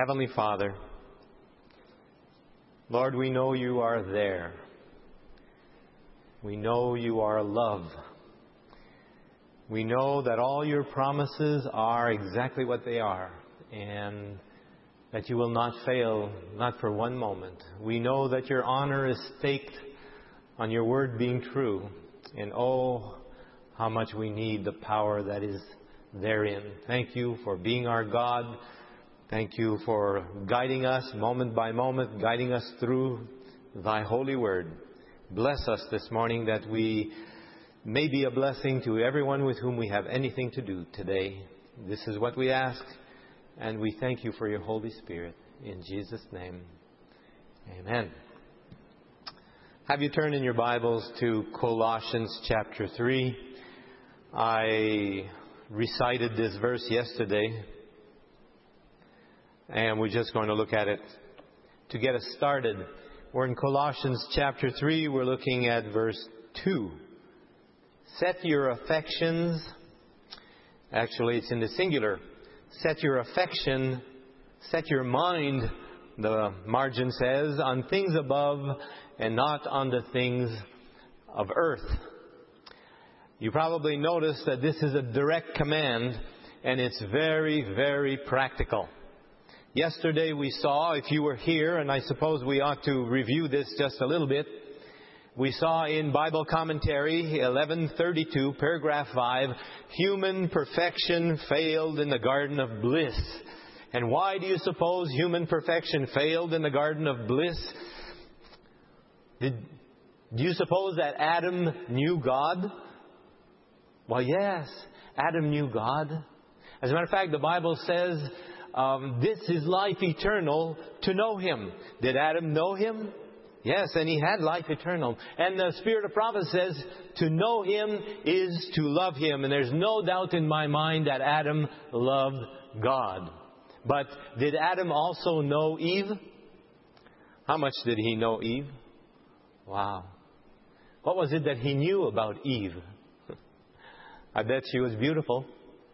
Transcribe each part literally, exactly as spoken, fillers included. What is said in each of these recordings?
Heavenly Father, Lord, we know you are there. We know you are love. We know that all your promises are exactly what they are, and that you will not fail, not for one moment. We know that your honor is staked on your word being true, and oh, how much we need the power that is therein. Thank you for being our God. Thank you for guiding us moment by moment, guiding us through thy holy word. Bless us this morning that we may be a blessing to everyone with whom we have anything to do today. This is what we ask, and we thank you for your Holy Spirit. In Jesus' name, amen. Have you turned in your Bibles to Colossians chapter three? I recited this verse yesterday, and we're just going to look at it to get us started. We're in Colossians chapter three. We're looking at verse two. Set your affections, actually it's in the singular, set your affection, set your mind, the margin says, on things above and not on the things of earth. You probably noticed that this is a direct command, and it's very, very practical. Yesterday we saw, if you were here, and I suppose we ought to review this just a little bit, we saw in Bible commentary eleven thirty-two, paragraph five, human perfection failed in the garden of bliss. And why do you suppose human perfection failed in the garden of bliss? Did, do you suppose that Adam knew God? Well, yes, Adam knew God. As a matter of fact, the Bible says, Um, this is life eternal, to know Him. Did Adam know Him? Yes, and he had life eternal. And the Spirit of prophecy says, to know Him is to love Him. And there's no doubt in my mind that Adam loved God. But did Adam also know Eve? How much did he know Eve? Wow. What was it that he knew about Eve? I bet she was beautiful.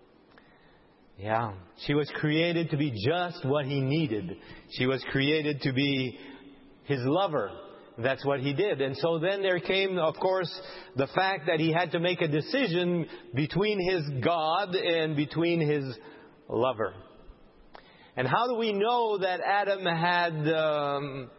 Yeah, she was created to be just what he needed. She was created to be his lover. That's what he did. And so then there came, of course, the fact that he had to make a decision between his God and between his lover. And how do we know that Adam had um,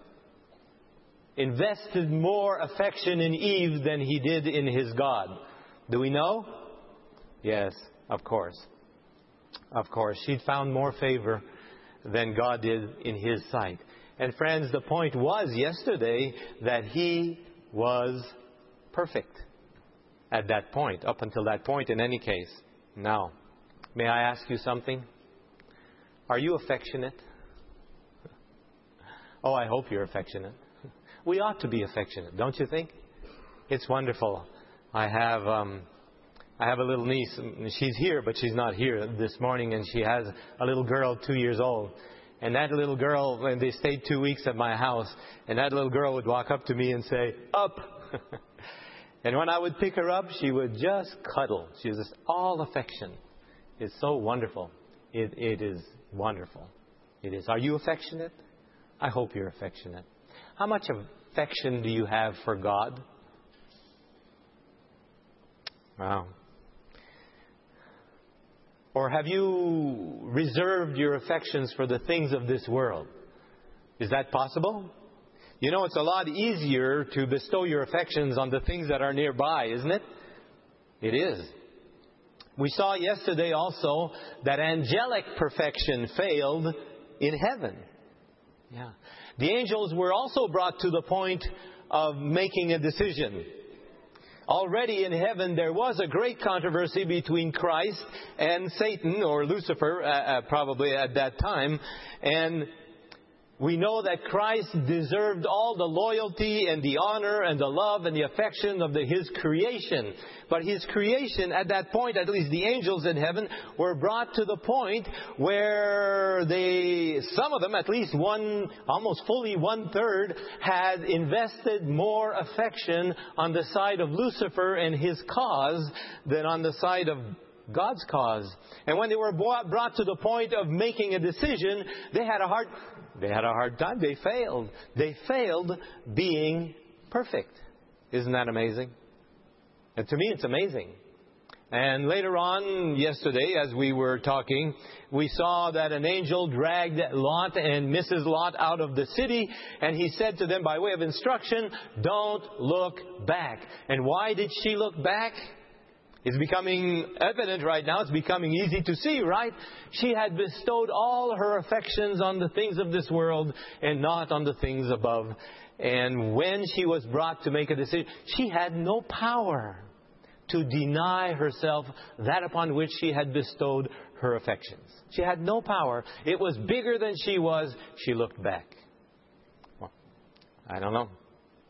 invested more affection in Eve than he did in his God? Do we know? Yes, of course. Of course, she'd found more favor than God did in His sight. And friends, the point was yesterday that he was perfect at that point, up until that point in any case. Now, may I ask you something? Are you affectionate? Oh, I hope you're affectionate. We ought to be affectionate, don't you think? It's wonderful. I have... Um, I have a little niece. She's here, but she's not here this morning, and she has a little girl, two years old. And that little girl, when they stayed two weeks at my house, and that little girl would walk up to me and say, "Up!" And when I would pick her up, she would just cuddle. She was just all affection. It's so wonderful. It, it is wonderful. It is. Are you affectionate? I hope you're affectionate. How much affection do you have for God? Wow. Or have you reserved your affections for the things of this world? Is that possible? You know, it's a lot easier to bestow your affections on the things that are nearby, isn't it? It is. We saw yesterday also that angelic perfection failed in heaven. Yeah. The angels were also brought to the point of making a decision. Already in heaven, there was a great controversy between Christ and Satan, or Lucifer, uh, uh, probably at that time. And we know that Christ deserved all the loyalty and the honor and the love and the affection of the, His creation. But His creation, at that point, at least the angels in heaven, were brought to the point where they, some of them, at least one, almost fully one third, had invested more affection on the side of Lucifer and his cause than on the side of God's cause. And when they were brought to the point of making a decision, they had a hard, they had a hard time. They failed. They failed being perfect. Isn't that amazing? And to me, it's amazing. And later on, yesterday, as we were talking, we saw that an angel dragged Lot and Missus Lot out of the city, and he said to them by way of instruction, don't look back. And why did she look back? It's becoming evident right now. It's becoming easy to see, right? She had bestowed all her affections on the things of this world and not on the things above. And when she was brought to make a decision, she had no power to deny herself that upon which she had bestowed her affections. She had no power. It was bigger than she was. She looked back. Well, I don't know.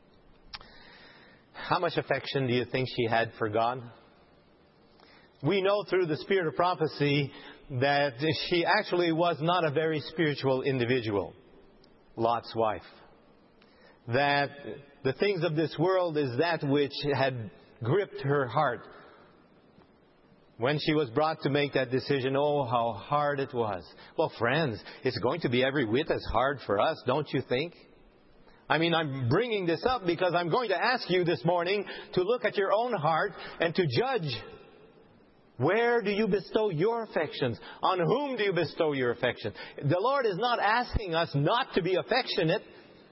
How much affection do you think she had for God? We know through the spirit of prophecy that she actually was not a very spiritual individual, Lot's wife. That the things of this world is that which had gripped her heart. When she was brought to make that decision, oh, how hard it was. Well, friends, it's going to be every whit as hard for us, don't you think? I mean, I'm bringing this up because I'm going to ask you this morning to look at your own heart and to judge. Where do you bestow your affections? On whom do you bestow your affection? The Lord is not asking us not to be affectionate,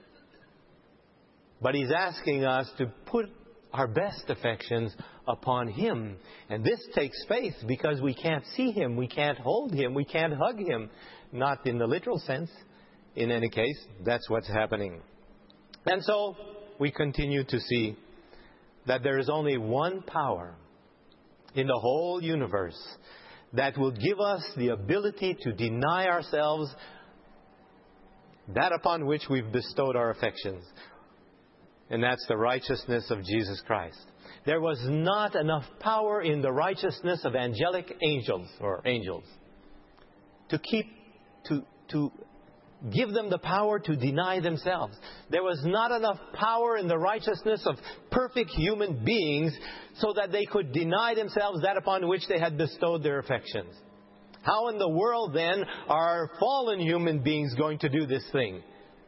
but He's asking us to put our best affections upon Him. And this takes faith because we can't see Him, we can't hold Him, we can't hug Him. Not in the literal sense. In any case, that's what's happening. And so, we continue to see that there is only one power in the whole universe that will give us the ability to deny ourselves that upon which we've bestowed our affections. And that's the righteousness of Jesus Christ. There was not enough power in the righteousness of angelic angels or angels to keep, to, to give them the power to deny themselves. There was not enough power in the righteousness of perfect human beings so that they could deny themselves that upon which they had bestowed their affections. How in the world then are fallen human beings going to do this thing?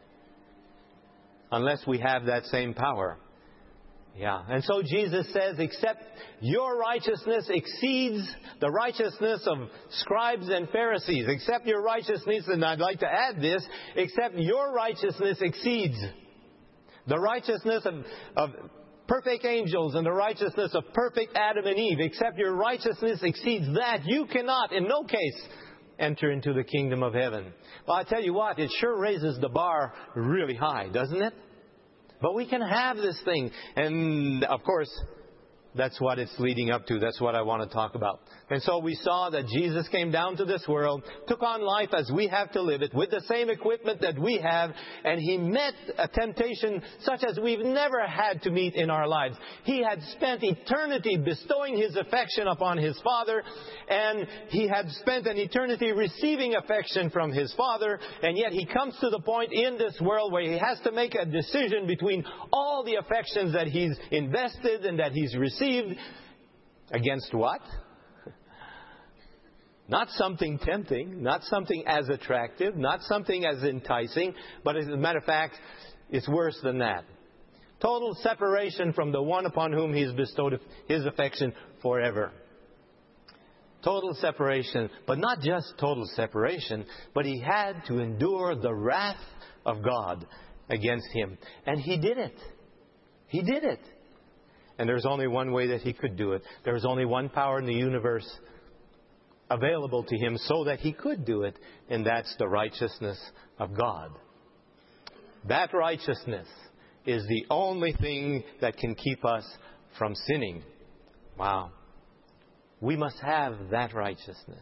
Unless we have that same power. Yeah. And so Jesus says, except your righteousness exceeds the righteousness of scribes and Pharisees. Except your righteousness, and I'd like to add this, except your righteousness exceeds the righteousness of, of perfect angels and the righteousness of perfect Adam and Eve. Except your righteousness exceeds that, you cannot, in no case, enter into the kingdom of heaven. Well, I tell you what, it sure raises the bar really high, doesn't it? But we can have this thing. And, of course, that's what it's leading up to. That's what I want to talk about. And so we saw that Jesus came down to this world, took on life as we have to live it, with the same equipment that we have, and He met a temptation such as we've never had to meet in our lives. He had spent eternity bestowing His affection upon His Father, and He had spent an eternity receiving affection from His Father, and yet He comes to the point in this world where He has to make a decision between all the affections that He's invested and that He's received against what? Not something tempting, not something as attractive, not something as enticing, but as a matter of fact, it's worse than that. Total separation from the one upon whom He's bestowed His affection forever. Total separation, but not just total separation, but He had to endure the wrath of God against Him. And He did it. He did it. And there's only one way that He could do it. There's only one power in the universe available to Him so that He could do it, and that's the righteousness of God. That righteousness is the only thing that can keep us from sinning. Wow. We must have that righteousness.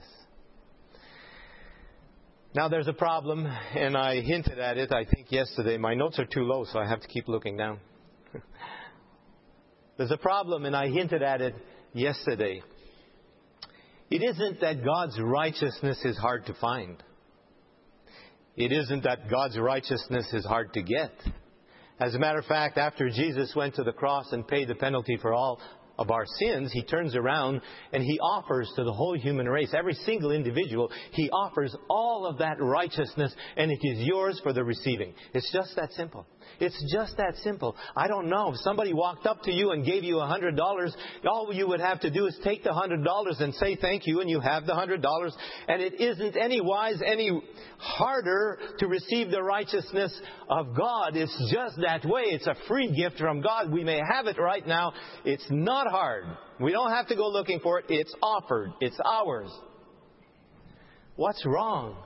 Now there's a problem, and I hinted at it, I think, yesterday. My notes are too low, so I have to keep looking down. There's a problem, and I hinted at it yesterday. It isn't that God's righteousness is hard to find. It isn't that God's righteousness is hard to get. As a matter of fact, after Jesus went to the cross and paid the penalty for all of our sins, He turns around and He offers to the whole human race, every single individual, He offers all of that righteousness, and it is yours for the receiving. It's just that simple. It's just that simple. I don't know. If somebody walked up to you and gave you a hundred dollars, all you would have to do is take the hundred dollars and say thank you, and you have the hundred dollars. And it isn't any wise, any harder to receive the righteousness of God. It's just that way. It's a free gift from God. We may have it right now. It's not hard. We don't have to go looking for it. It's offered. It's ours. What's wrong?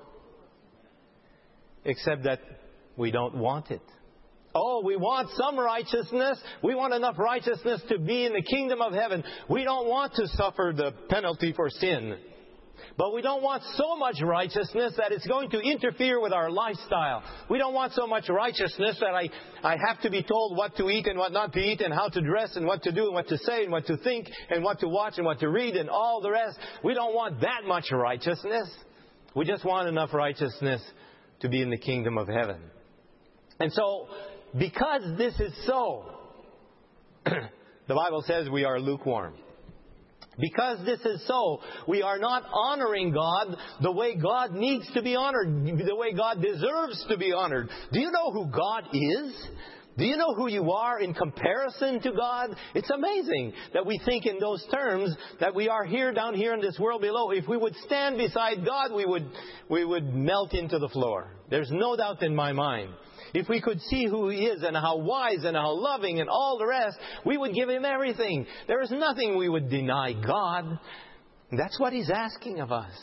Except that we don't want it. Oh, we want some righteousness. We want enough righteousness to be in the kingdom of heaven. We don't want to suffer the penalty for sin. But we don't want so much righteousness that it's going to interfere with our lifestyle. We don't want so much righteousness that I, I have to be told what to eat and what not to eat, and how to dress and what to do and what to say and what to think and what to watch and what to read and all the rest. We don't want that much righteousness. We just want enough righteousness to be in the kingdom of heaven. And so, because this is so, the Bible says we are lukewarm. Because this is so, we are not honoring God the way God needs to be honored, the way God deserves to be honored. Do you know who God is? Do you know who you are in comparison to God? It's amazing that we think in those terms, that we are here, down here in this world below. If we would stand beside God, we would, we would melt into the floor. There's no doubt in my mind. If we could see who He is and how wise and how loving and all the rest, we would give Him everything. There is nothing we would deny God. That's what He's asking of us.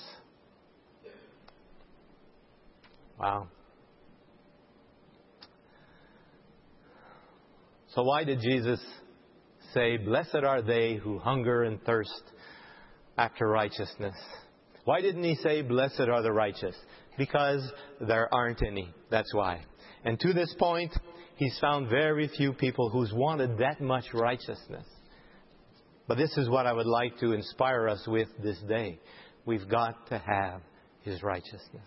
Wow. So why did Jesus say, "Blessed are they who hunger and thirst after righteousness"? Why didn't He say, "Blessed are the righteous"? Because there aren't any. That's why. And to this point, He's found very few people who's wanted that much righteousness. But this is what I would like to inspire us with this day. We've got to have His righteousness.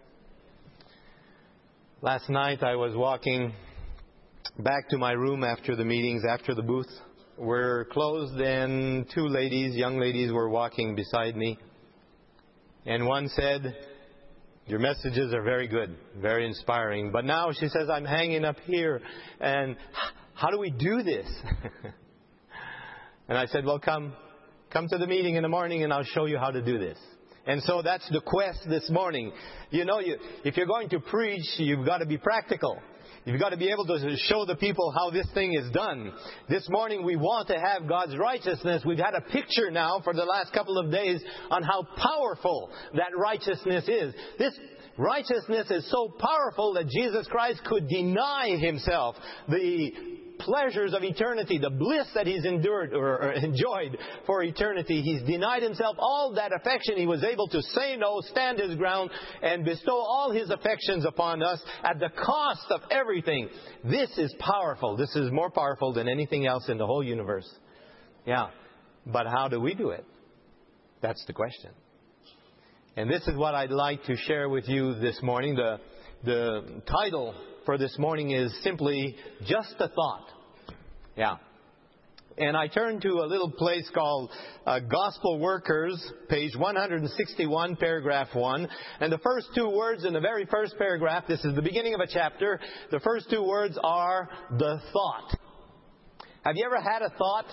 Last night I was walking back to my room after the meetings, after the booth were closed, and two ladies, young ladies, were walking beside me. And one said, "Your messages are very good, very inspiring. But now," she says, "I'm hanging up here. And how do we do this?" And I said, "Well, come, come to the meeting in the morning and I'll show you how to do this." And so that's the quest this morning. You know, you, if you're going to preach, you've got to be practical. You've got to be able to show the people how this thing is done. This morning we want to have God's righteousness. We've had a picture now for the last couple of days on how powerful that righteousness is. This righteousness is so powerful that Jesus Christ could deny Himself the pleasures of eternity, the bliss that He's endured or, or enjoyed for eternity. He's denied Himself all that affection. He was able to say no, stand His ground, and bestow all His affections upon us at the cost of everything. This is powerful. This is more powerful than anything else in the whole universe. Yeah. But how do we do it? That's the question. And this is what I'd like to share with you this morning. The, the title for this morning is simply "Just a Thought." Yeah. And I turned to a little place called uh, Gospel Workers, page one sixty-one, paragraph one. And the first two words in the very first paragraph, this is the beginning of a chapter, the first two words are "the thought." Have you ever had a thought?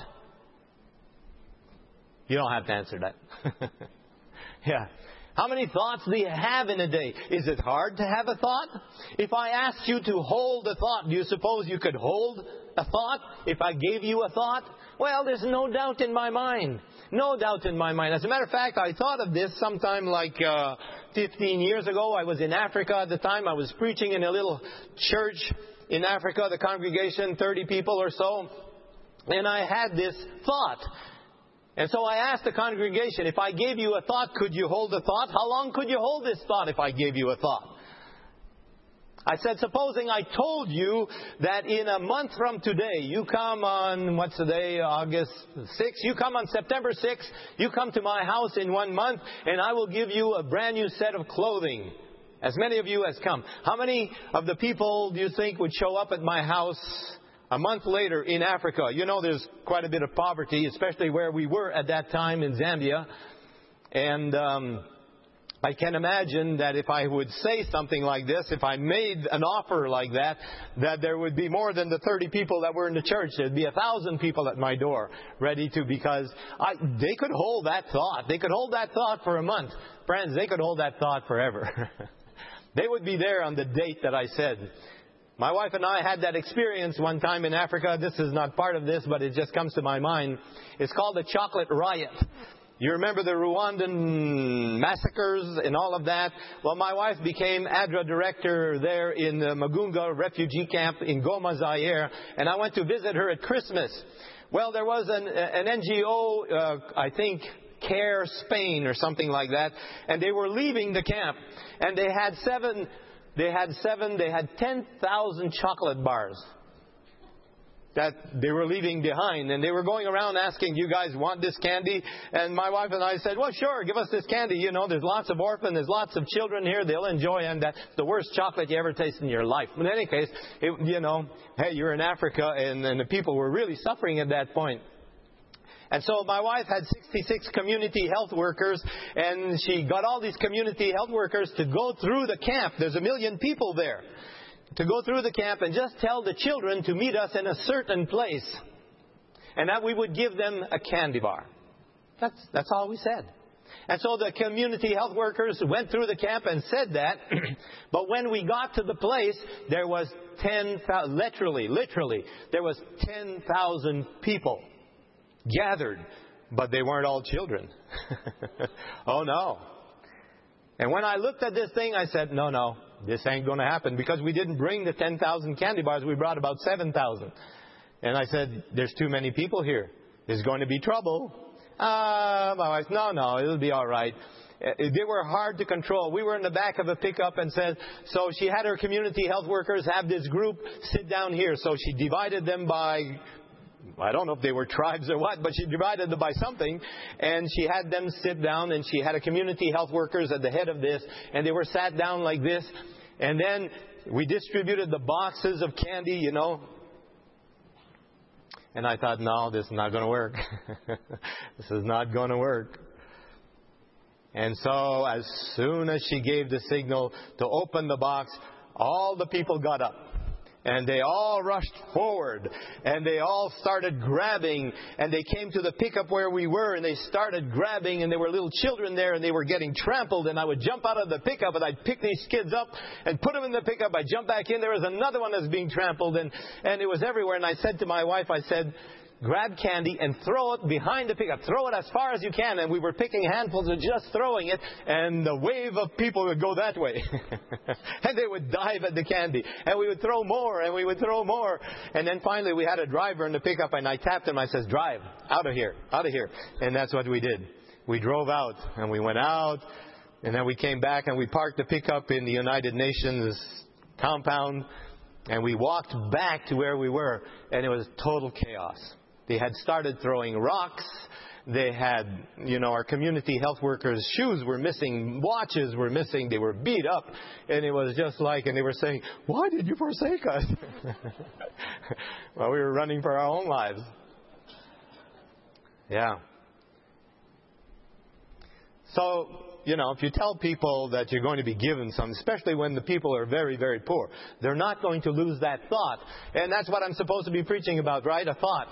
You don't have to answer that. Yeah. How many thoughts do you have in a day? Is it hard to have a thought? If I asked you to hold a thought, do you suppose you could hold a thought if I gave you a thought? Well, there's no doubt in my mind. No doubt in my mind. As a matter of fact, I thought of this sometime like uh, fifteen years ago. I was in Africa at the time. I was preaching in a little church in Africa, the congregation, thirty people or so. And I had this thought. And so I asked the congregation, if I gave you a thought, could you hold a thought? How long could you hold this thought if I gave you a thought? I said, supposing I told you that in a month from today, you come on, what's the day, August sixth, you come on September sixth, you come to my house in one month, and I will give you a brand new set of clothing. As many of you as come. How many of the people do you think would show up at my house A month later in Africa, you know there's quite a bit of poverty, especially where we were at that time in Zambia. And um, I can imagine that if I would say something like this, if I made an offer like that, that there would be more than the thirty people that were in the church. There'd be a thousand people at my door ready to, because I, they could hold that thought. They could hold that thought for a month. Friends, they could hold that thought forever. They would be there on the date that I said. My wife and I had that experience one time in Africa. This is not part of this, but it just comes to my mind. It's called the Chocolate Riot. You remember the Rwandan massacres and all of that? Well, my wife became A D R A director there in the Magunga refugee camp in Goma, Zaire, and I went to visit her at Christmas. Well, there was an, an N G O, uh, I think, Care Spain or something like that, and they were leaving the camp, and they had seven... They had seven, they had ten thousand chocolate bars that they were leaving behind. And they were going around asking, you guys want this candy? And my wife and I said, well, sure, give us this candy. You know, there's lots of orphans, there's lots of children here. They'll enjoy it. And that's the worst chocolate you ever taste in your life. But in any case, it, you know, hey, you're in Africa, and, and the people were really suffering at that point. And so my wife had sixty-six community health workers, and she got all these community health workers to go through the camp. There's a million people there. To go through the camp and just tell the children to meet us in a certain place. And that we would give them a candy bar. That's, that's all we said. And so the community health workers went through the camp and said that. But when we got to the place, there was ten thousand, literally, literally, there was ten thousand people gathered, but they weren't all children. Oh, no. And when I looked at this thing, I said, no, no, this ain't going to happen, because we didn't bring the ten thousand candy bars. We brought about seven thousand. And I said, there's too many people here. There's going to be trouble. Ah, uh, my wife, no, no, it'll be all right. They were hard to control. We were in the back of a pickup and said, so she had her community health workers have this group sit down here. So she divided them by, I don't know if they were tribes or what, but she divided them by something, and she had them sit down, and she had a community health workers at the head of this, and they were sat down like this, and then we distributed the boxes of candy, you know. And I thought, no, this is not going to work. This is not going to work. And so as soon as she gave the signal to open the box, all the people got up. And they all rushed forward, and they all started grabbing, and they came to the pickup where we were, and they started grabbing, and there were little children there, and they were getting trampled, and I would jump out of the pickup, and I'd pick these kids up and put them in the pickup. I'd jump back in, there was another one that's being trampled, and, and it was everywhere. And I said to my wife, I said, grab candy and throw it behind the pickup. Throw it as far as you can. And we were picking handfuls and just throwing it, and the wave of people would go that way. And they would dive at the candy. And we would throw more, and we would throw more. And then finally we had a driver in the pickup, and I tapped him. I says, drive, out of here, out of here. And that's what we did. We drove out, and we went out, and then we came back, and we parked the pickup in the United Nations compound, and we walked back to where we were, and it was total chaos. They had started throwing rocks. They had, you know, our community health workers' shoes were missing. Watches were missing. They were beat up. And it was just like, and they were saying, why did you forsake us? Well, we were running for our own lives. Yeah. So, you know, if you tell people that you're going to be given some, especially when the people are very, very poor, they're not going to lose that thought. And that's what I'm supposed to be preaching about, right? A thought.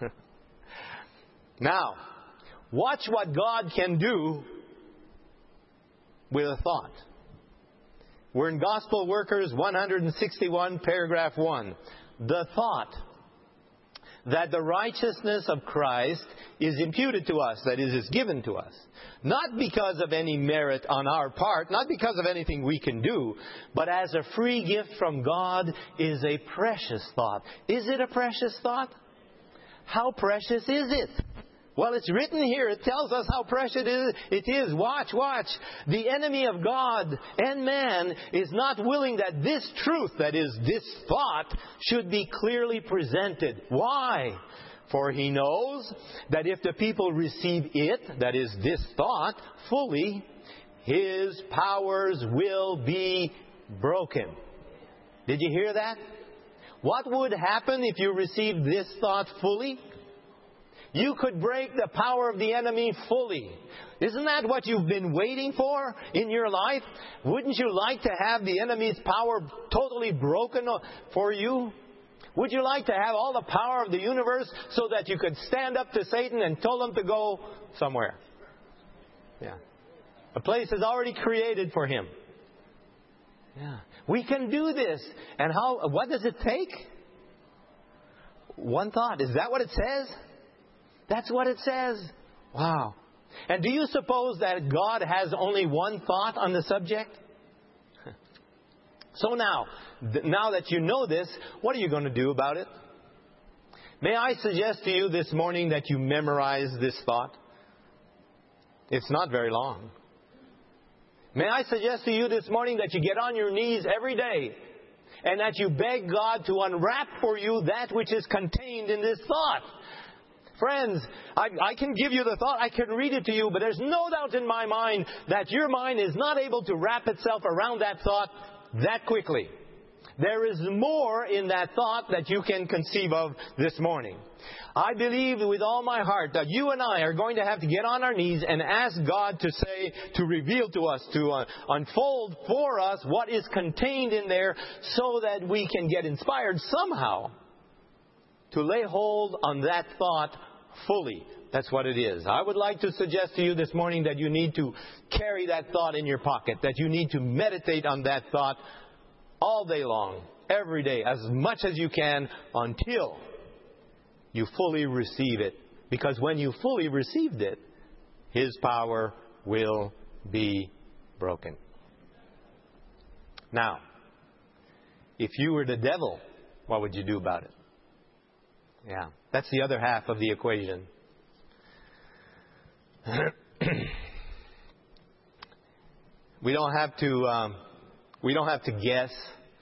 Now, watch what God can do with a thought. We're in Gospel Workers one sixty-one, paragraph one. The thought that the righteousness of Christ is imputed to us, that is, is given to us. Not because of any merit on our part, not because of anything we can do, but as a free gift from God is a precious thought. Is it a precious thought? How precious is it? Well, it's written here. It tells us how precious it is. Watch, watch. The enemy of God and man is not willing that this truth, that is, this thought, should be clearly presented. Why? For he knows that if the people receive it, that is, this thought, fully, his powers will be broken. Did you hear that? What would happen if you received this thought fully? You could break the power of the enemy fully. Isn't that what you've been waiting for in your life? Wouldn't you like to have the enemy's power totally broken for you? Would you like to have all the power of the universe so that you could stand up to Satan and tell him to go somewhere? Yeah. A place is already created for him. Yeah. We can do this. And how? What does it take? One thought. Is that what it says? That's what it says. Wow. And do you suppose that God has only one thought on the subject? So now, now that you know this, what are you going to do about it? May I suggest to you this morning that you memorize this thought? It's not very long. May I suggest to you this morning that you get on your knees every day and that you beg God to unwrap for you that which is contained in this thought. Friends, I, I can give you the thought, I can read it to you, but there's no doubt in my mind that your mind is not able to wrap itself around that thought that quickly. There is more in that thought that you can conceive of this morning. I believe with all my heart that you and I are going to have to get on our knees and ask God to say, to reveal to us, to uh, unfold for us what is contained in there so that we can get inspired somehow to lay hold on that thought fully. That's what it is. I would like to suggest to you this morning that you need to carry that thought in your pocket, that you need to meditate on that thought all day long, every day, as much as you can, until you fully receive it. Because when you fully received it, His power will be broken. Now, if you were the devil, what would you do about it? Yeah, that's the other half of the equation. we don't have to. Um, we don't have to guess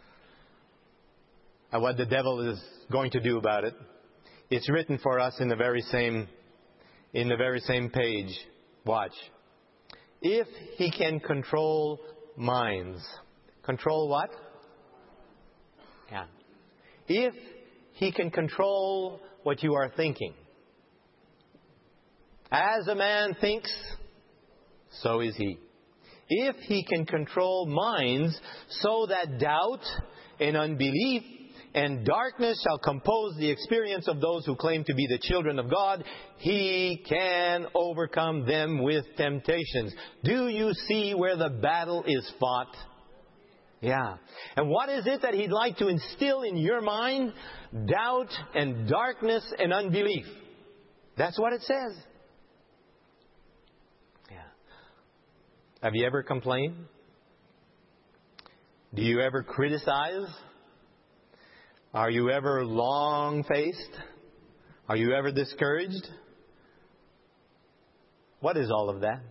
at what the devil is going to do about it. It's written for us in the very same, in the very same page. Watch. If he can control minds, control what? Yeah. If he can control what you are thinking. As a man thinks, so is he. If he can control minds so that doubt and unbelief and darkness shall compose the experience of those who claim to be the children of God, he can overcome them with temptations. Do you see where the battle is fought? Yeah. And what is it that he'd like to instill in your mind? Doubt and darkness and unbelief. That's what it says. Yeah. Have you ever complained? Do you ever criticize? Are you ever long-faced? Are you ever discouraged? What is all of that?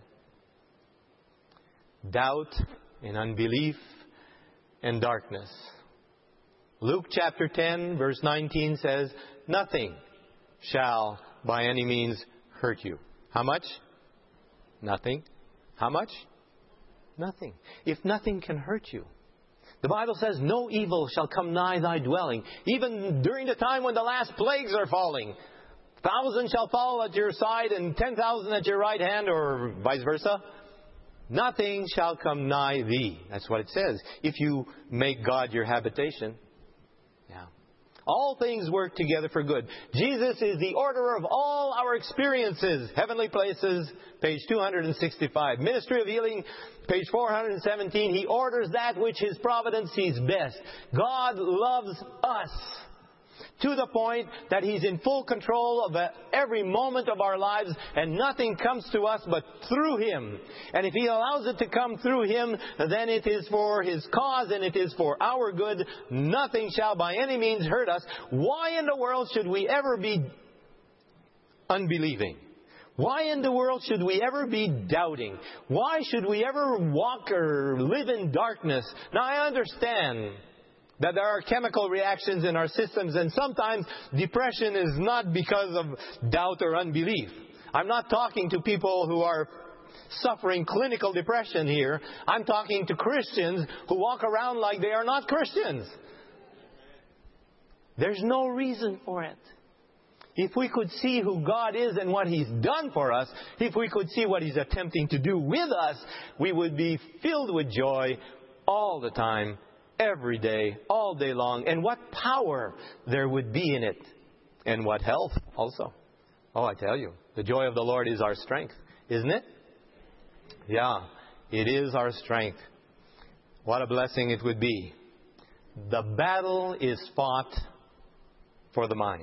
Doubt and unbelief and darkness. Luke chapter ten, verse nineteen says, nothing shall by any means hurt you. How much? Nothing. How much? Nothing. If nothing can hurt you. The Bible says, no evil shall come nigh thy dwelling. Even during the time when the last plagues are falling. Thousand shall fall at your side and ten thousand at your right hand, or vice versa. Nothing shall come nigh thee. That's what it says. If you make God your habitation. Yeah. All things work together for good. Jesus is the orderer of all our experiences. Heavenly Places, page two hundred sixty-five. Ministry of Healing, page four hundred seventeen. He orders that which His providence sees best. God loves us to the point that He's in full control of every moment of our lives, and nothing comes to us but through Him. And if He allows it to come through Him, then it is for His cause and it is for our good. Nothing shall by any means hurt us. Why in the world should we ever be unbelieving? Why in the world should we ever be doubting? Why should we ever walk or live in darkness? Now I understand that there are chemical reactions in our systems, and sometimes depression is not because of doubt or unbelief. I'm not talking to people who are suffering clinical depression here. I'm talking to Christians who walk around like they are not Christians. There's no reason for it. If we could see who God is and what He's done for us, if we could see what He's attempting to do with us, we would be filled with joy all the time, every day, all day long. And what power there would be in it. And what health also. Oh, I tell you, the joy of the Lord is our strength, isn't it? Yeah, it is our strength. What a blessing it would be. The battle is fought for the mind.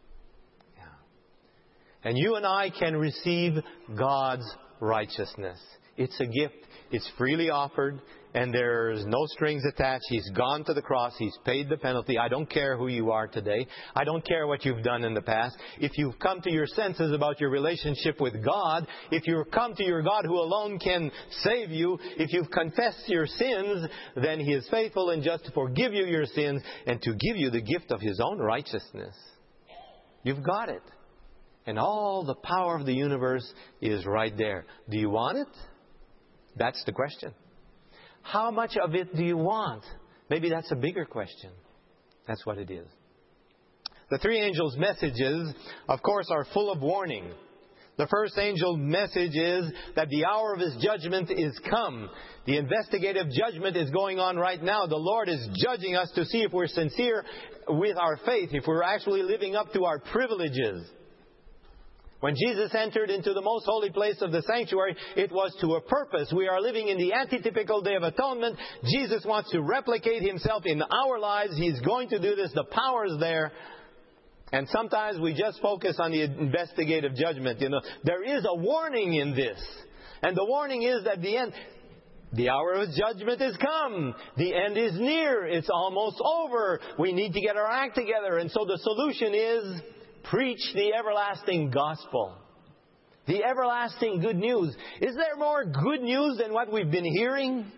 And you and I can receive God's righteousness. It's a gift. It's freely offered. And there's no strings attached. He's gone to the cross. He's paid the penalty. I don't care who you are today. I don't care what you've done in the past. If you've come to your senses about your relationship with God, if you've come to your God who alone can save you, if you've confessed your sins, then He is faithful and just to forgive you your sins and to give you the gift of His own righteousness. You've got it. And all the power of the universe is right there. Do you want it? That's the question. How much of it do you want? Maybe that's a bigger question. That's what it is. The three angels' messages, of course, are full of warning. The first angel's message is that the hour of His judgment is come. The investigative judgment is going on right now. The Lord is judging us to see if we're sincere with our faith, if we're actually living up to our privileges. When Jesus entered into the most holy place of the sanctuary, it was to a purpose. We are living in the antitypical Day of Atonement. Jesus wants to replicate Himself in our lives. He's going to do this. The power is there. And sometimes we just focus on the investigative judgment. You know, there is a warning in this. And the warning is that the end, the hour of judgment is come. The end is near. It's almost over. We need to get our act together. And so the solution is preach the everlasting gospel. The everlasting good news. Is there more good news than what we've been hearing?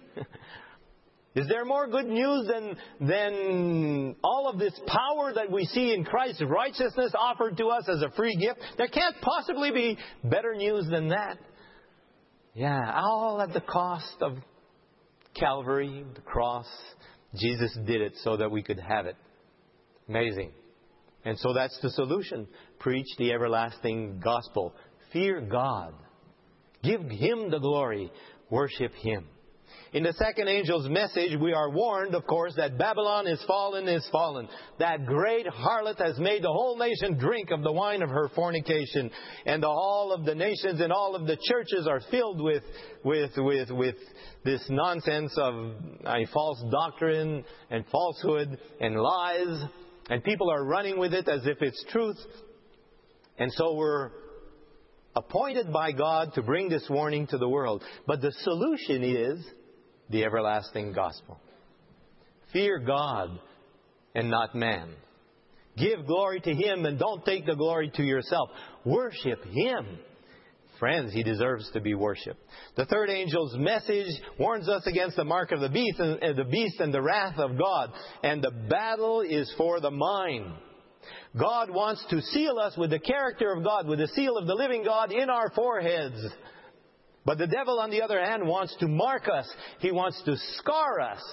Is there more good news than, than all of this power that we see in Christ's righteousness offered to us as a free gift? There can't possibly be better news than that. Yeah, all at the cost of Calvary, the cross. Jesus did it so that we could have it. Amazing. And so that's the solution. Preach the everlasting gospel. Fear God. Give Him the glory. Worship Him. In the second angel's message, we are warned, of course, that Babylon is fallen, is fallen. That great harlot has made the whole nation drink of the wine of her fornication. And all of the nations and all of the churches are filled with, with, with, with this nonsense of uh, false doctrine and falsehood and lies. And people are running with it as if it's truth. And so we're appointed by God to bring this warning to the world. But the solution is the everlasting gospel. Fear God and not man. Give glory to Him and don't take the glory to yourself. Worship Him. Friends, He deserves to be worshipped. The third angel's message warns us against the mark of the beast and, and the beast and the wrath of God. And the battle is for the mind. God wants to seal us with the character of God, with the seal of the living God in our foreheads. But the devil, on the other hand, wants to mark us. He wants to scar us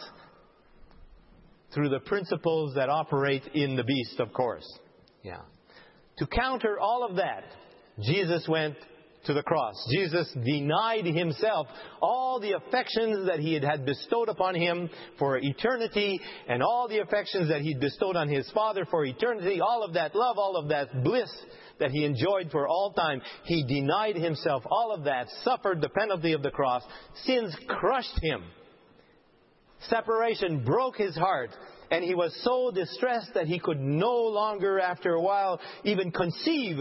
through the principles that operate in the beast, of course. Yeah. To counter all of that, Jesus went to the cross. Jesus denied Himself all the affections that He had bestowed upon Him for eternity and all the affections that He bestowed on His Father for eternity, all of that love, all of that bliss that He enjoyed for all time. He denied Himself all of that, suffered the penalty of the cross. Sins crushed Him. Separation broke His heart. And He was so distressed that He could no longer, after a while, even conceive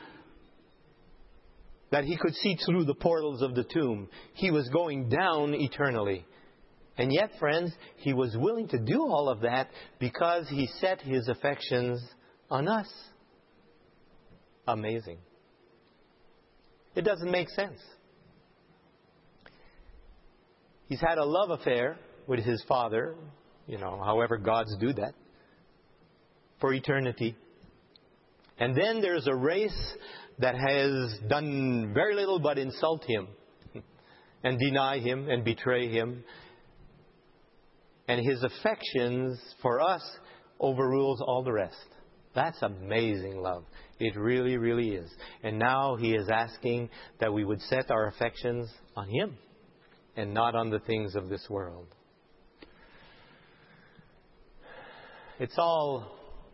that He could see through the portals of the tomb. He was going down eternally. And yet, friends, He was willing to do all of that because He set His affections on us. Amazing. It doesn't make sense. He's had a love affair with His Father, you know, however gods do that, for eternity. And then there's a race that has done very little but insult Him and deny Him and betray Him. And His affections for us overrules all the rest. That's amazing love. It really, really is. And now He is asking that we would set our affections on Him and not on the things of this world. It's all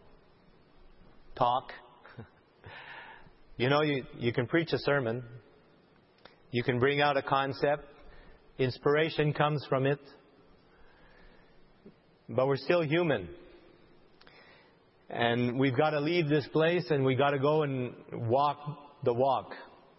talk. You know, you, you can preach a sermon. You can bring out a concept. Inspiration comes from it. But we're still human. And we've got to leave this place and we've got to go and walk the walk.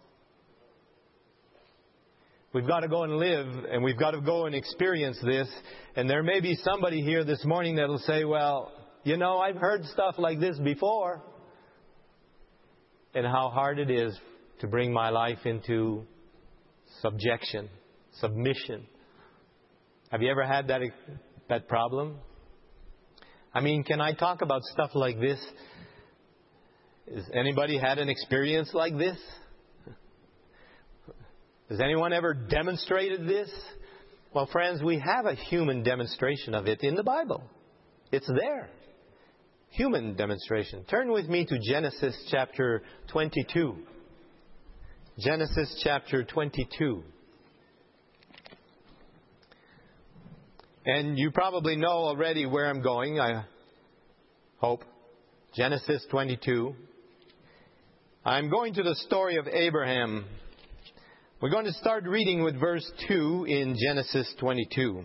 We've got to go and live, and we've got to go and experience this. And there may be somebody here this morning that will say, well, you know, I've heard stuff like this before. And how hard it is to bring my life into subjection, submission. Have you ever had that, that problem? I mean, can I talk about stuff like this? Has anybody had an experience like this? Has anyone ever demonstrated this? Well, friends, we have a human demonstration of it in the Bible. It's there. Human demonstration. Turn with me to Genesis chapter twenty-two. Genesis chapter twenty-two. And you probably know already where I'm going, I hope. Genesis twenty-two. I'm going to the story of Abraham. We're going to start reading with verse two in Genesis twenty-two.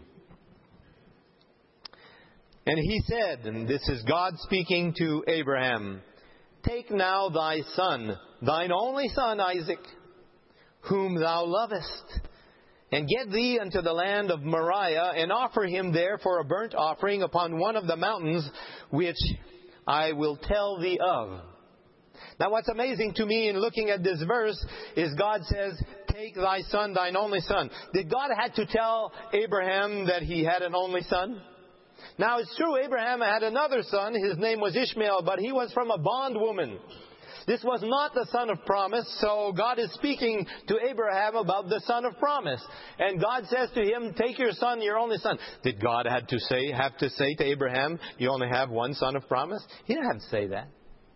And he said, and this is God speaking to Abraham, take now thy son, thine only son Isaac, whom thou lovest, and get thee unto the land of Moriah, and offer him there for a burnt offering upon one of the mountains which I will tell thee of. Now what's amazing to me in looking at this verse is God says, take thy son, thine only son. Did God have to tell Abraham that he had an only son? Now it's true, Abraham had another son. His name was Ishmael, but he was from a bondwoman. This was not the son of promise, so God is speaking to Abraham about the son of promise. And God says to him, take your son, your only son. Did God have to say, have to say to Abraham, you only have one son of promise? He didn't have to say that.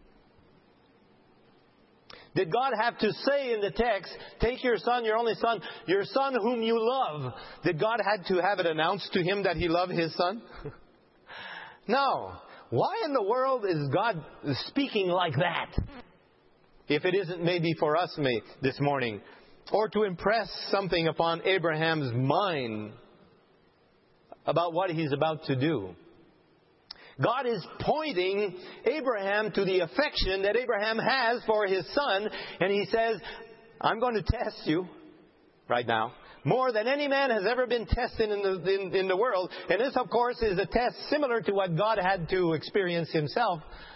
Did God have to say in the text, take your son, your only son, your son whom you love? Did God have to have it announced to him that He loved His son? No. Why in the world is God speaking like that? If it isn't maybe for us may, this morning, or to impress something upon Abraham's mind about what he's about to do. God is pointing Abraham to the affection that Abraham has for his son, and He says, I'm going to test you right now. More than any man has ever been tested in the, in, in the world. And this, of course, is a test similar to what God had to experience Himself.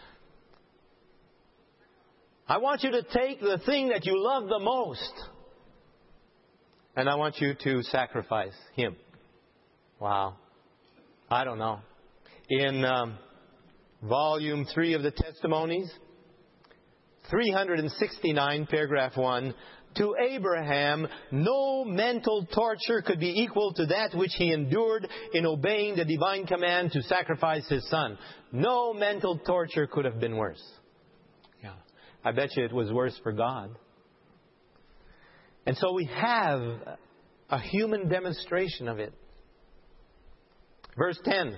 I want you to take the thing that you love the most, and I want you to sacrifice Him. Wow. I don't know. In um, volume three of the Testimonies, three sixty-nine, paragraph one, to Abraham, no mental torture could be equal to that which he endured in obeying the divine command to sacrifice his son. No mental torture could have been worse. Yeah, I bet you it was worse for God. And so we have a human demonstration of it. Verse ten.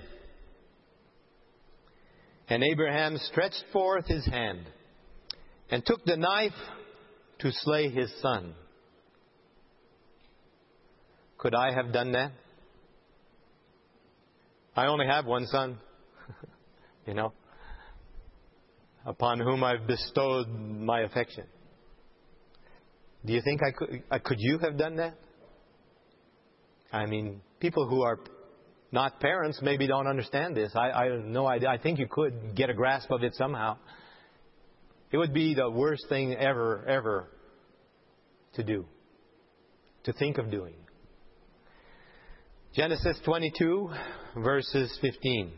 And Abraham stretched forth his hand and took the knife to slay his son. Could I have done that? I only have one son, you know, upon whom I've bestowed my affection. Do you think I could, uh, could you have done that? I mean, people who are not parents maybe don't understand this. I, I have no idea. I think you could get a grasp of it somehow. It would be the worst thing ever, ever to do, to think of doing. Genesis twenty-two, verses fifteen.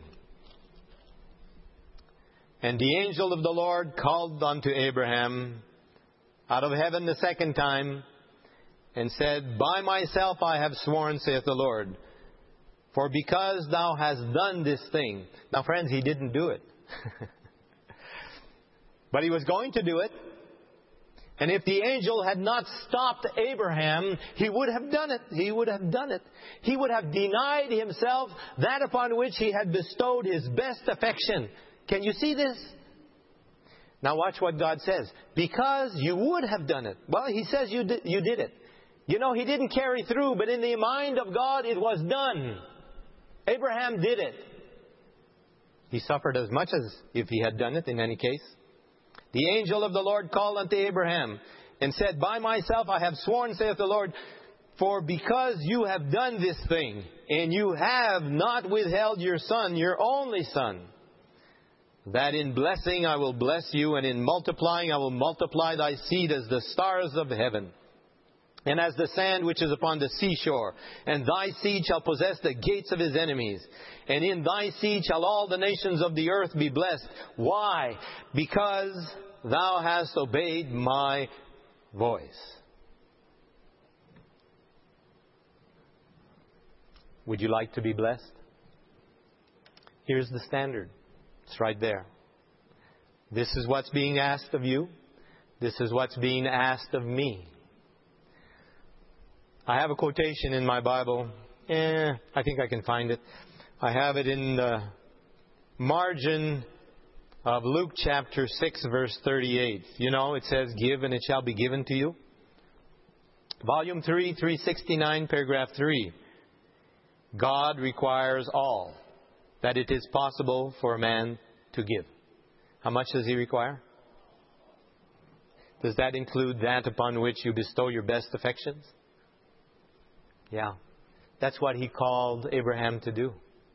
And the angel of the Lord called unto Abraham out of heaven the second time, and said, By myself I have sworn, saith the Lord, For because thou hast done this thing. Now friends, he didn't do it. But he was going to do it. And if the angel had not stopped Abraham, he would have done it. He would have done it. He would have denied himself that upon which he had bestowed his best affection. Can you see this? Now watch what God says. Because you would have done it. Well, he says you did, you did it. You know, he didn't carry through, but in the mind of God, it was done. Abraham did it. He suffered as much as if he had done it in any case. The angel of the Lord called unto Abraham and said, By myself I have sworn, saith the Lord, for because you have done this thing, and you have not withheld your son, your only son, that in blessing I will bless you, and in multiplying I will multiply thy seed as the stars of heaven, and as the sand which is upon the seashore. And thy seed shall possess the gates of his enemies. And in thy seed shall all the nations of the earth be blessed. Why? Because thou hast obeyed my voice. Would you like to be blessed? Here's the standard. It's right there. This is what's being asked of you. This is what's being asked of me. I have a quotation in my Bible. Eh, I think I can find it. I have it in the margin of Luke chapter six, verse thirty-eight. You know, it says, Give and it shall be given to you. Volume three, three sixty-nine, paragraph three. God requires all that it is possible for a man to give. How much does He require? Does that include that upon which you bestow your best affections? Yeah. That's what He called Abraham to do.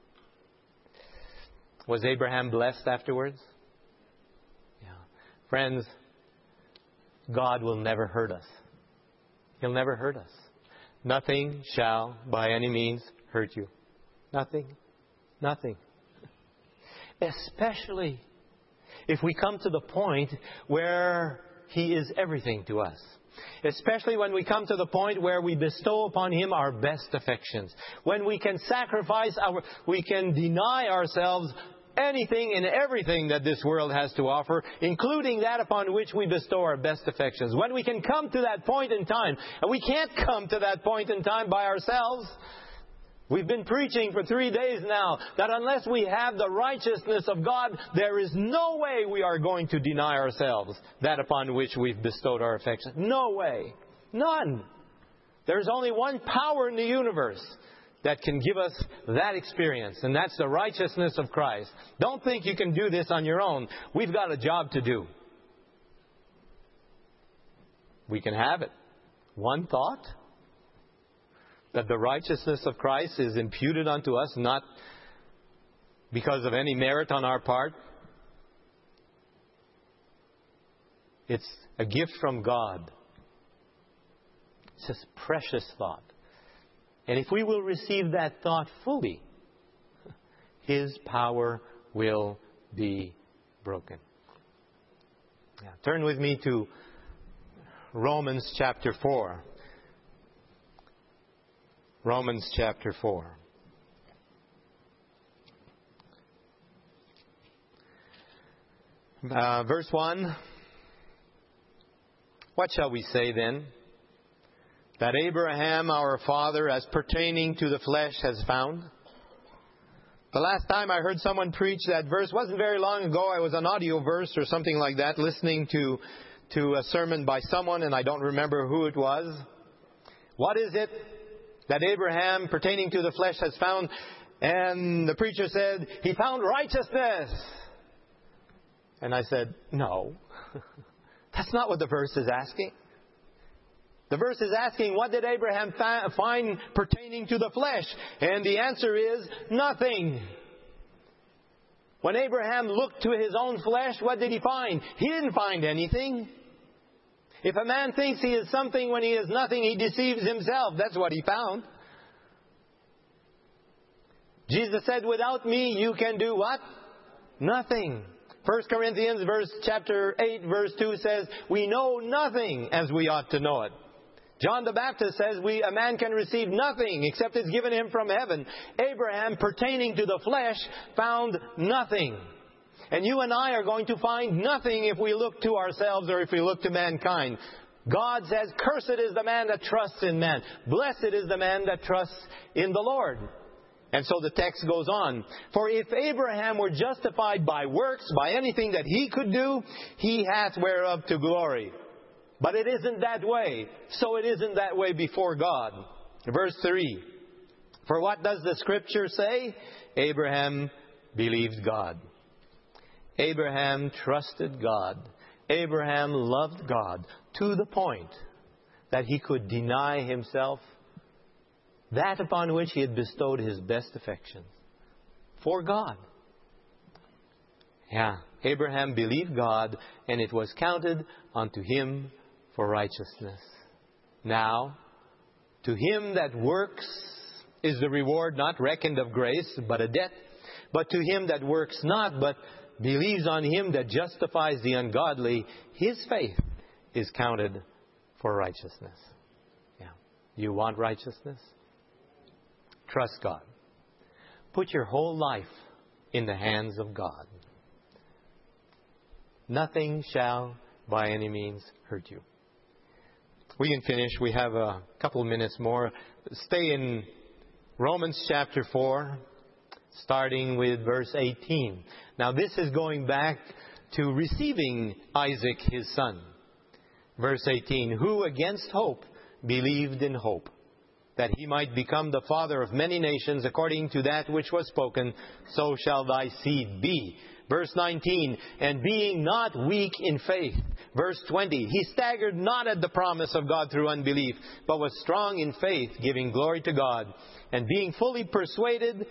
Was Abraham blessed afterwards? Yeah. Friends, God will never hurt us. He'll never hurt us. Nothing shall by any means hurt you. Nothing. Nothing. Especially if we come to the point where He is everything to us. Especially when we come to the point where we bestow upon Him our best affections. When we can sacrifice our, we can deny ourselves anything and everything that this world has to offer, including that upon which we bestow our best affections. When we can come to that point in time, and we can't come to that point in time by ourselves. We've been preaching for three days now that unless we have the righteousness of God, there is no way we are going to deny ourselves that upon which we've bestowed our affection. No way. None. There's only one power in the universe that can give us that experience, and that's the righteousness of Christ. Don't think you can do this on your own. We've got a job to do. We can have it. One thought, that the righteousness of Christ is imputed unto us, not because of any merit on our part. It's a gift from God. It's a precious thought. And if we will receive that thought fully, His power will be broken. Now, turn with me to Romans chapter four. Romans chapter four. Uh, verse one. What shall we say then? That Abraham our father, as pertaining to the flesh, has found? The last time I heard someone preach that verse wasn't very long ago. I was an audio verse or something like that, listening to, to a sermon by someone, and I don't remember who it was. What is it that Abraham, pertaining to the flesh, has found? And the preacher said, he found righteousness. And I said, no. That's not what the verse is asking. The verse is asking, what did Abraham fa- find pertaining to the flesh? And the answer is, nothing. When Abraham looked to his own flesh, what did he find? He didn't find anything. If a man thinks he is something when he is nothing, he deceives himself. That's what he found. Jesus said, without me you can do what? Nothing. First Corinthians verse chapter eight verse two says, we know nothing as we ought to know it. John the Baptist says we a man can receive nothing except it's given him from heaven. Abraham, pertaining to the flesh, found nothing. And you and I are going to find nothing if we look to ourselves or if we look to mankind. God says, "Cursed is the man that trusts in man. Blessed is the man that trusts in the Lord." And so the text goes on. For if Abraham were justified by works, by anything that he could do, he hath whereof to glory. But it isn't that way. So it isn't that way before God. Verse three. For what does the Scripture say? Abraham believed God. Abraham trusted God. Abraham loved God to the point that he could deny himself that upon which he had bestowed his best affections. For God. Yeah. Abraham believed God, and it was counted unto him for righteousness. Now, to him that works is the reward not reckoned of grace, but a debt. But to him that works not, but believes on him that justifies the ungodly, his faith is counted for righteousness. Yeah. You want righteousness? Trust God. Put your whole life in the hands of God. Nothing shall by any means hurt you. We can finish. We have a couple of minutes more. Stay in Romans chapter four, starting with verse eighteen. Now this is going back to receiving Isaac his son. Verse eighteen, who against hope believed in hope, that he might become the father of many nations, according to that which was spoken, so shall thy seed be. Verse nineteen, and being not weak in faith. Verse twenty, he staggered not at the promise of God through unbelief, but was strong in faith, giving glory to God, and being fully persuaded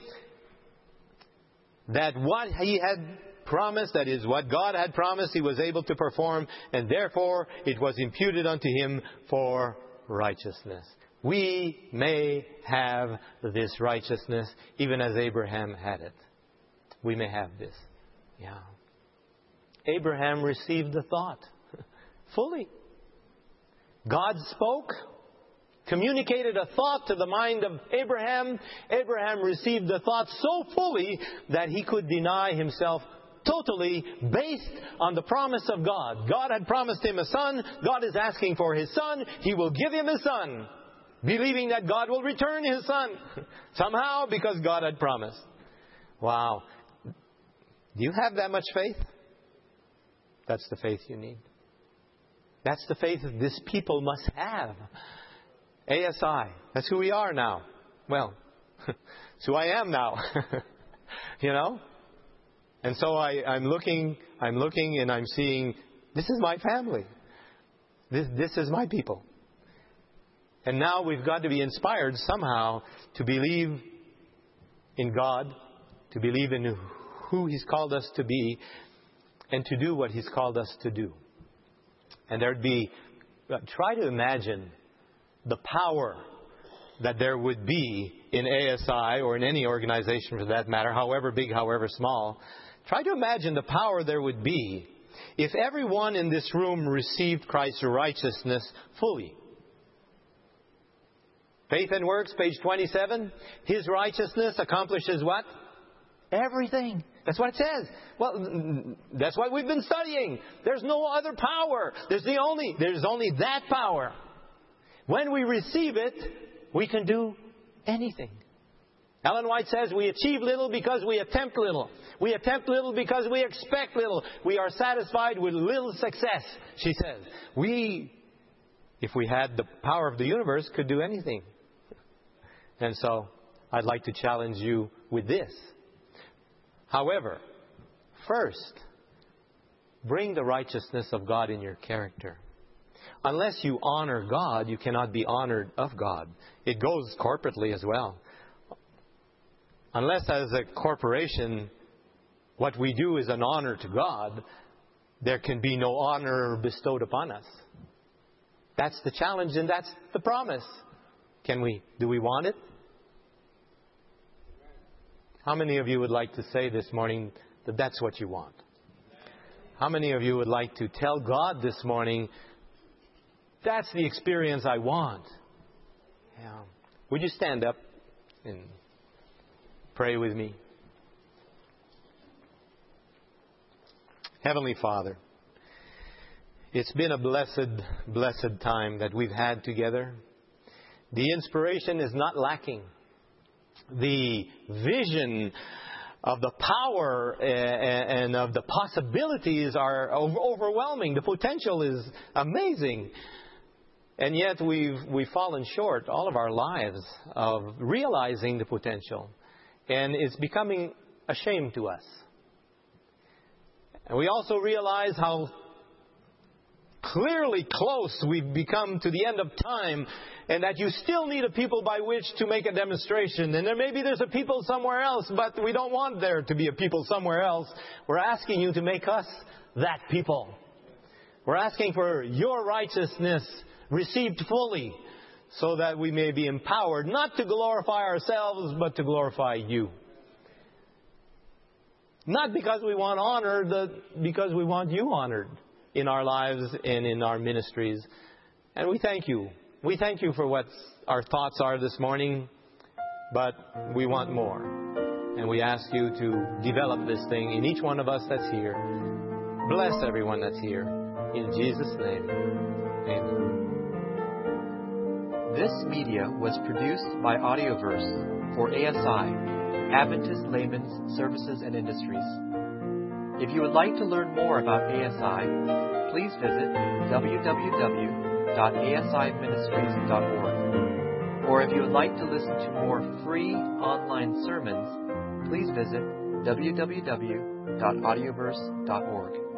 that what he had promised, that is, what God had promised, he was able to perform, and therefore it was imputed unto him for righteousness. We may have this righteousness, even as Abraham had it. We may have this. Yeah. Abraham received the thought fully. God spoke, communicated a thought to the mind of Abraham. Abraham received the thought so fully that he could deny himself totally based on the promise of God. God had promised him a son. God is asking for his son. He will give him his son, believing that God will return his son somehow because God had promised. Wow. Do you have that much faith? That's the faith you need. That's the faith that this people must have. A S I. That's who we are now. Well, it's who I am now. You know? And so I, I'm looking, I'm looking and I'm seeing, this is my family. This, this is my people. And now we've got to be inspired somehow to believe in God, to believe in who He's called us to be, and to do what He's called us to do. And there'd be, try to imagine the power that there would be in A S I, or in any organization for that matter, however big, however small. Try to imagine the power there would be if everyone in this room received Christ's righteousness fully. Faith and Works, page twenty-seven. His righteousness accomplishes what? Everything. That's what it says. Well, that's what we've been studying. There's no other power. There's the only, there's only that power. When we receive it, we can do anything. Ellen White says we achieve little because we attempt little. We attempt little because we expect little. We are satisfied with little success, she says. We, if we had the power of the universe, could do anything. And so, I'd like to challenge you with this. However, first, bring the righteousness of God in your character. Unless you honor God, you cannot be honored of God. It goes corporately as well. Unless as a corporation, what we do is an honor to God, there can be no honor bestowed upon us. That's the challenge and that's the promise. Can we, do we want it? How many of you would like to say this morning that that's what you want? How many of you would like to tell God this morning, That's the experience I want. Yeah. Would you stand up and pray with me? Heavenly Father, it's been a blessed, blessed time that we've had together. The inspiration is not lacking. The vision of the power and of the possibilities are overwhelming. The potential is amazing. And yet we've we've fallen short all of our lives of realizing the potential. And it's becoming a shame to us. And we also realize how clearly close we've become to the end of time, and that you still need a people by which to make a demonstration. And there maybe there's a people somewhere else, but we don't want there to be a people somewhere else. We're asking you to make us that people. We're asking for your righteousness received fully, so that we may be empowered not to glorify ourselves, but to glorify you. Not because we want honor, but because we want you honored in our lives and in our ministries. And we thank you. We thank you for what our thoughts are this morning, but we want more. And we ask you to develop this thing in each one of us that's here. Bless everyone that's here. In Jesus' name, amen. This media was produced by Audioverse for A S I, Adventist Layman's Services and Industries. If you would like to learn more about A S I, please visit w w w dot a s i ministries dot org. Or if you would like to listen to more free online sermons, please visit w w w dot audioverse dot org.